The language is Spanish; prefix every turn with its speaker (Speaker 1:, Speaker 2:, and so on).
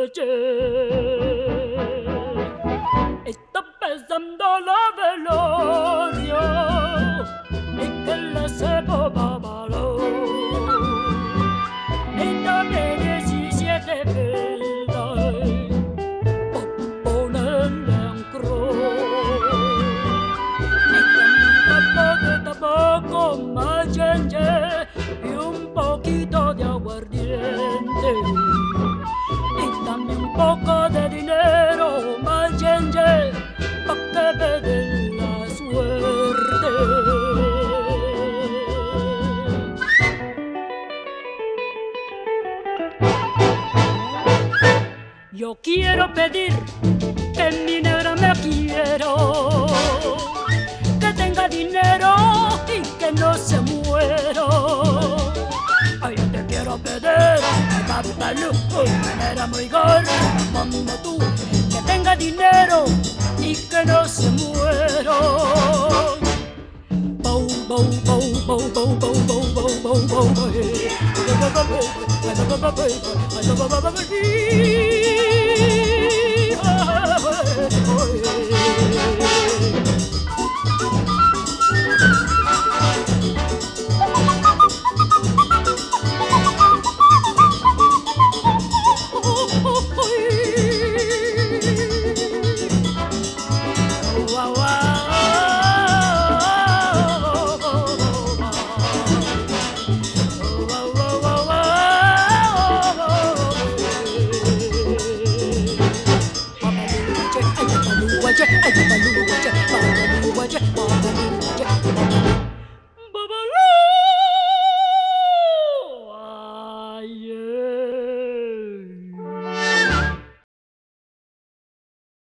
Speaker 1: Está pensando la velorio y que la sepa babaló. Y también 17 velas por ponerle en cruz. De tabaco mayenge y un poquito de aguardiente y también un poco de dinero mayenge pa' que me den la suerte. Yo quiero pedir que mi negra me quiera, que tenga dinero y que no se muera. Ay, yo te quiero pedir, papalú, manera muy gorda como tú, que tenga dinero y que no se muera. Bow, bow, bow, bow, bow, bow, bow, bow, bow, bow, bow.